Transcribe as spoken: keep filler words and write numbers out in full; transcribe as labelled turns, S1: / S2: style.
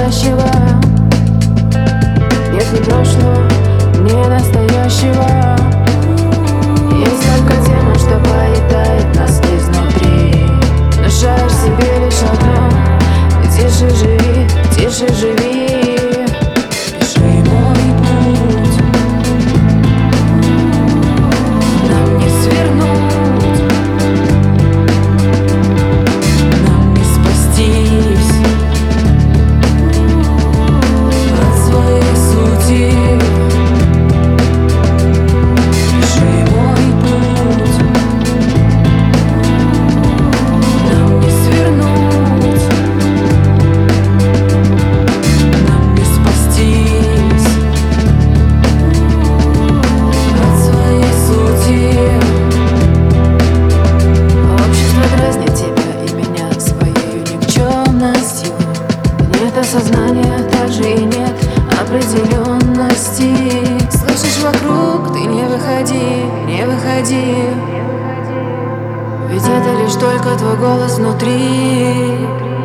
S1: настоящего. Нет ни прошлого, ни настоящего. Есть только тема, что поедает нас изнутри. Внушаешь себе лишь одно: тише живи, тише живи. Тише мой путь, нам не свернуть, нам не спастись от своей сути. Тише мой путь, нам не свернуть, нам не спастись от своей сути. Общество дразнит тебя и меня своей никчемностью. Нет осознания, также и нет определенности. Слышишь вокруг, ты не выходи, не выходи. Ведь это лишь только твой голос внутри.